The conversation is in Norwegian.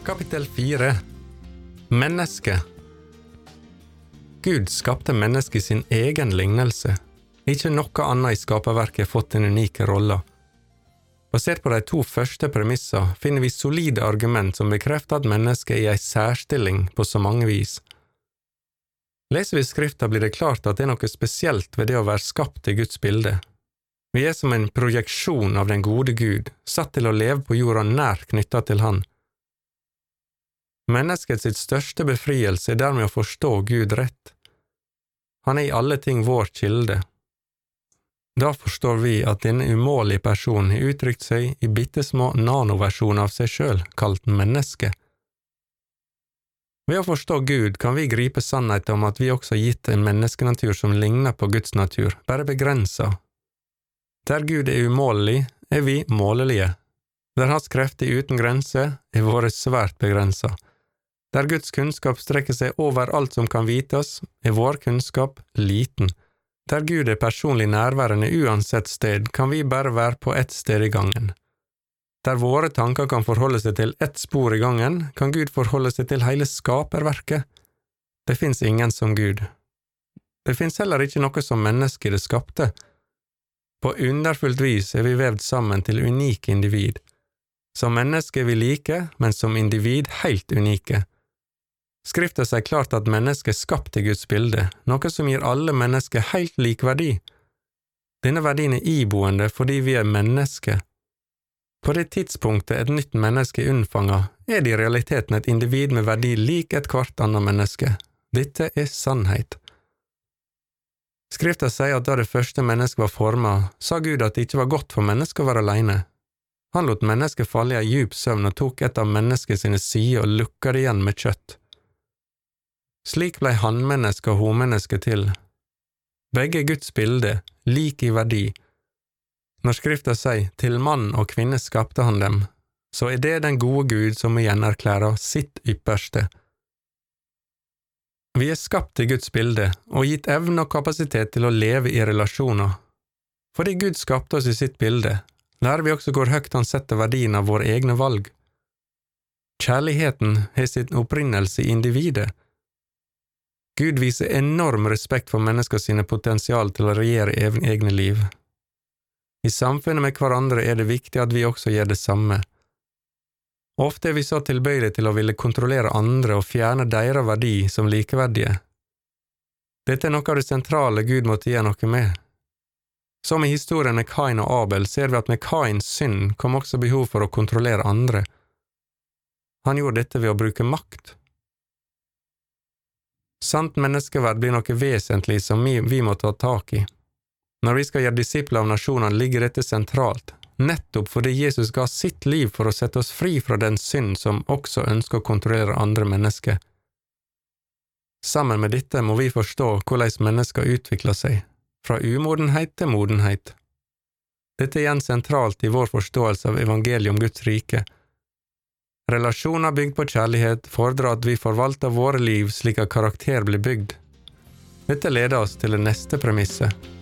Kapittel 4. Menneske. Gud skapte mennesket i sin egen lignelse. Ikke noe annet i skaperverket har fått den unike rollen. Basert på de to første premisser finner vi solide argument som bekrefter at mennesket er i en særstilling på så mange vis. Leser vi skrifta blir det klart at det er noe spesielt ved det å være skapt i Guds bilde. Vi er som en projeksjon av den gode Gud, satt til å leve på jorda nær knyttet til Han. Menneskets sitt største befrielse er dermed å forstå Gud rett. Han er i alle ting vår kilde. Da forstår vi at denne umålige personen har uttrykt seg i bittesmå nanoversjoner av seg selv, kalt menneske. Ved å forstå Gud kan vi gripe sannheten om at vi også har gitt en menneskenatur som ligner på Guds natur, bare begrenset. Der Gud er umålelig, er vi målelige. Der hans krefter uten grenser, er våre svært begrenset. Der Guds kunnskap strekker seg over alt som kan vites, er vår kunnskap liten. Der Gud er personlig nærværende uansett sted, kan vi bare være på ett sted i gangen. Der våre tanker kan forholde seg til ett spor i gangen, kan Gud forholde seg til hele skaperverket. Det finnes ingen som Gud. Det finnes heller ikke noe som menneske det skapte. På underfullt vis er vi vevd sammen til unike individ. Som menneske er vi like, men som individ helt unike. Skriften sier klart at mennesket er skapt i Guds bilde, noe som gir alle mennesker helt lik verdi. Denne verdien er iboende fordi vi er mennesker. På det tidspunktet et nytt menneske er unnfanget, er det i realiteten et individ med verdi lik et hvert annet menneske. Dette er sannhet. Skriften sier at da det første mennesket var formet, sa Gud at det ikke var godt for mennesket å være alene. Han lot mennesket falle i en djup søvn og tok et av mennesket sine sider og lukket det igjen med kjøtt. Slik ble hannmenneske og homenneske til. Begge Guds bilde, lik i verdi. Når skriften sier «til mann og kvinne skapte han dem», så er det den gode Gud som igjen erklærer sitt ypperste. Vi er skapt i Guds bilde og gitt evne og kapasitet til å leve i relasjoner. Fordi Gud skapte oss i sitt bilde, lærer vi også hvor høyt han setter verdien av våre egne valg. Kjærligheten har sin opprinnelse i individet. Gud viser enorm respekt for mennesker sine potensial til å regjere egne liv. I samfunnet med hverandre er det viktig at vi også gjør det samme. Ofte er vi så tilbøyelige til å ville kontrollere andre og fjerne deres verdi som likeverdige. Dette er noe av det sentrale Gud måtte gjøre noe med. Som i historien med Kain og Abel ser vi at med Kains synd kom også behov for å kontrollere andre. Han gjorde dette ved å bruke makt. Sant menneskeverd blir noe vesentlig som vi må ta tak i. Når vi skal gjøre disipler av nasjonene ligger dette sentralt, nettopp fordi Jesus ga sitt liv for å sette oss fri fra den synd som også ønsker å kontrollere andre mennesker. Sammen med dette må vi forstå hvordan mennesker utvikler seg, fra umodenhet til modenhet. Dette er igjen sentralt i vår forståelse av evangeliet om Guds rike. Relasjoner bygd på kjærlighet fordrer at vi forvalter våre liv slik at karakter blir bygd. Dette leder oss til det neste premisset.